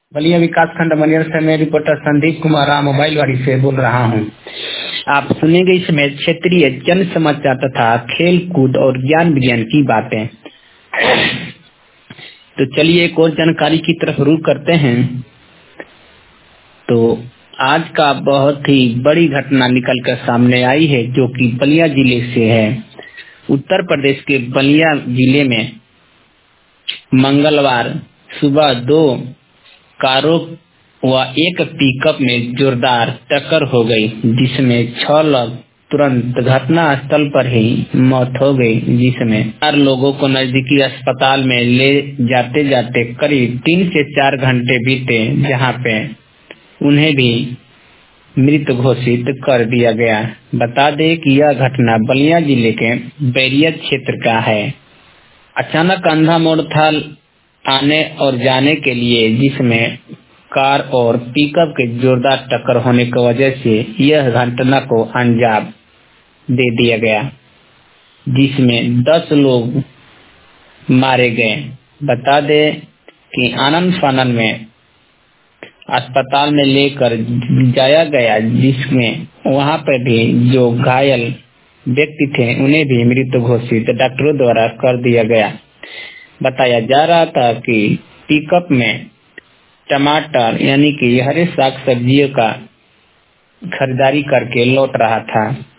बलिया विकासखंड मनियर से मैं रिपोर्टर संदीप कुमार राम मोबाइल वाड़ी से बोल रहा हूँ। आप सुनेंगे इसमें क्षेत्रीय जन समाचार तथा खेल कूद और ज्ञान विज्ञान की बातें। तो चलिए एक और जानकारी की तरफ रुख करते हैं। तो आज का बहुत ही बड़ी घटना निकल कर सामने आई है जो कि बलिया जिले से है। उत्तर प्रदेश के बलिया जिले में मंगलवार सुबह 2 कारों व एक पिकअप में जोरदार टक्कर हो गई, जिसमें 6 लोग तुरंत घटना स्थल पर ही मौत हो गई, जिसमें 4 लोगों को नजदीकी अस्पताल में ले जाते जाते करीब 3 से 4 घंटे बीते, जहां पे उन्हें भी मृत घोषित कर दिया गया। बता दें कि यह घटना बलिया जिले के बैरिया क्षेत्र का है। अचानक अंधा मोड़ था आने और जाने के लिए, जिसमें कार और पिकअप के जोरदार टक्कर होने की वजह से यह घटना को अंजाम दे दिया गया, जिसमें 10 लोग मारे गए। बता दें कि आनंद फानन में अस्पताल में लेकर जाया गया, जिसमें वहां पर भी जो घायल व्यक्ति थे उन्हें भी मृत घोषित डॉक्टरों द्वारा कर दिया गया। बताया जा रहा था कि पिकअप में टमाटर यानी कि हरे साग सब्जियों का खरीदारी करके लौट रहा था।